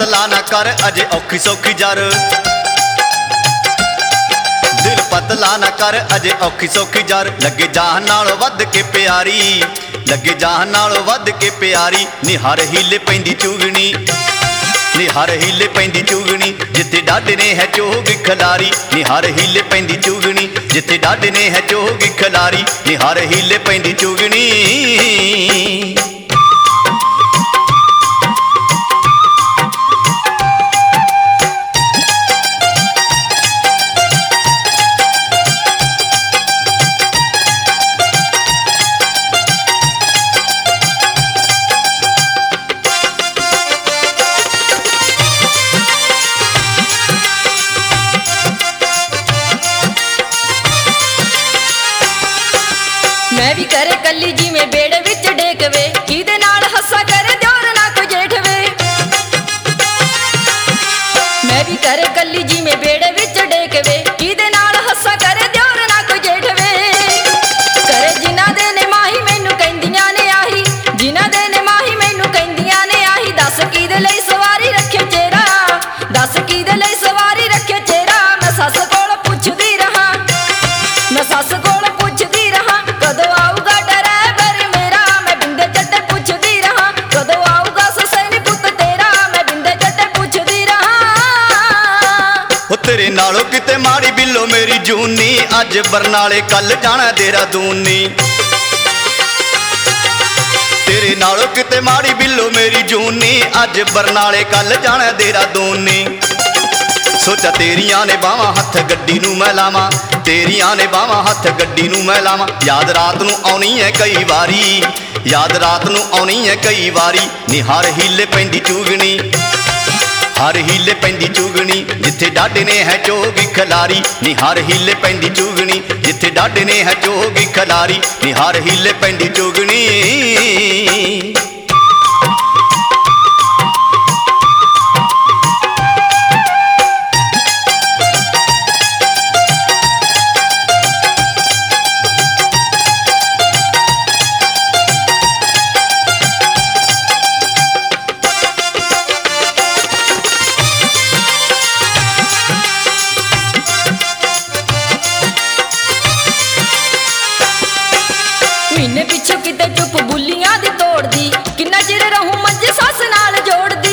पतला ना कर अजे औखी सौखी जर, दिल पतला ना कर अजे औखी सौखी जर। लगे जान नालों वध के प्यारी, लगे जान नालों वध के प्यारी। नी हर हीले पैंदी चुगनी, नी हर हीले पैंदी चुगनी, जिथे डाडे ने है चोग खलारी। नी हर हीले पैंदी चुगनी, जिथे डाडे ने है चोग खलारी। नी हर हीले पैंदी चुगनी। मैं भी करे कली जिवें बेड़े विच डेकवे, किदे नाल हस्सा करे दियोर ना कोई जेठ वे। मैं भी करे कली जिवें बेड़े विच डेकवे, किदे नाल हस्सा करे दियोर ना कोई जेठ वे। करे जिन्हां दे ने माही मैनू कहंदियां ने आही, जिन्हां दे ने माही मैनू कहंदियां ने आही। दस किदे लई सवारी रखे चेहरा, दस किदे लई सवारी रखे चेहरा। मैं सस कोल पुछदी रहां, मैं सस कोल पुछदी रहां, कदों आऊगा ड्राइवर मेरा। मैं बिंदे चट्टे पुछदी रहां, कदों आऊगा ससैनी पुत तेरा। मैं बिंदे चट्टे पुछदी रहां। ओ तेरे नालों किते माड़ी बिल्लो मेरी जूनी, अज बरनाले कल जाना देहरादून नी। तेरे नालों किते माड़ी बिल्लो मेरी जूनी, अज बरनाले कल जाना देहरादून नी। सोचा तेरियां ने बावां हथ गड्डी नूं मैं लावां, तेरियां ने बावां हथ गड्डी नूं मैं लावां। याद रात नूं आउणी है कई वारी, याद रात नूं आउणी है कई वारी। नी हर हीले पैंदी चुगनी, हर हीले पैंदी चुगनी, जिथे डाडे ने है चोगी खलारी। नी हर हीले पैंदी चुगनी, जिथे डाडे ने है चोगी खलारी। नी हर हीले पैंदी चुगनी। महीने पिछू किते चुप बुलियां दी तोड़दी, किन्ना चिर रहूं मंजे सस नाल जोड़दी।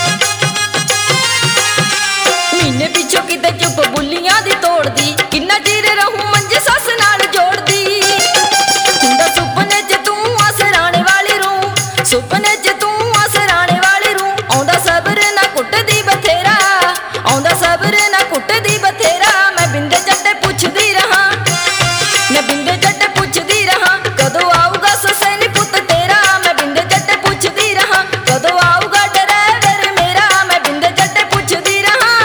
महीने पिछू किते चुप बुलियां दी तोड़दी, किन्ना चिर रहूं मंजे सस नाल जोड़दी। हुंदा सुपने च तू असराणे वाली रूं, सुपने च तू असराणे वाली रूं। आउंदा सबर ना कुटदी बथेरा, आउंदा सबर ना कुटदी बथेरा। मैं बिंदे चट्टे पुछदी रहां, मैं बिंदे चट्टे पुछदी रहां, कदों आऊगा ससैनी पुत तेरा। मैं बिंदे चट्टे पुछदी रहां, कदों आऊगा ड्राइवर मेरा। मैं बिंदे चट्टे पुछदी रहां।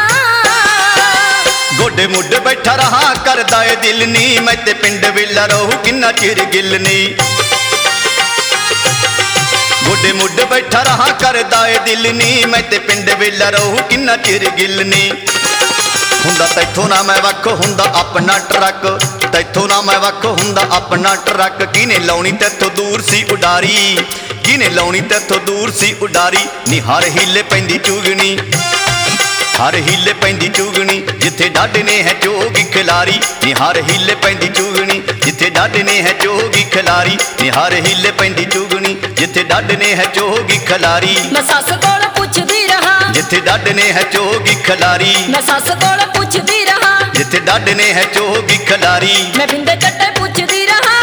गोडे मुड्डे बैठा रहा करदा ए दिल नी, मैं ते पिंड वेला रहूं किन्ना चिर गिल नी। गोडे मुड्डे बैठा रहा करदा ए दिल नी, मैं ते पिंड वेला रहूं किन्ना चिर गिल नी। हुंदा तैथों ना मैं वख हुंदा अपना ट्रक, तैथों ना मैं वख हुंदा अपना ट्रक। किने लाउणी तैथों दूर सी उडारी, किने लाउणी तैथों दूर सी उडारी। नी हर हीले पैंदी चुगनी, हर हीले पैंदी चुगनी, जिथे डाडे ने है चोगी खलारी। नी हर हीले पैंदी चुगनी, जिथे डाडे ने है चोगी खलारी। नी हर हीले पैंदी चुगनी, जिथे डाडे ने है चोगी खलारी। मैं सस कोल पुछदी रहां, जिथे डाडे ने है चोगी खलारी। मैं सस कोल पुछदी रहां, जिथे डाडे ने है चोगी खलारी। मैं बिंदे चट्टे पुछदी रहां।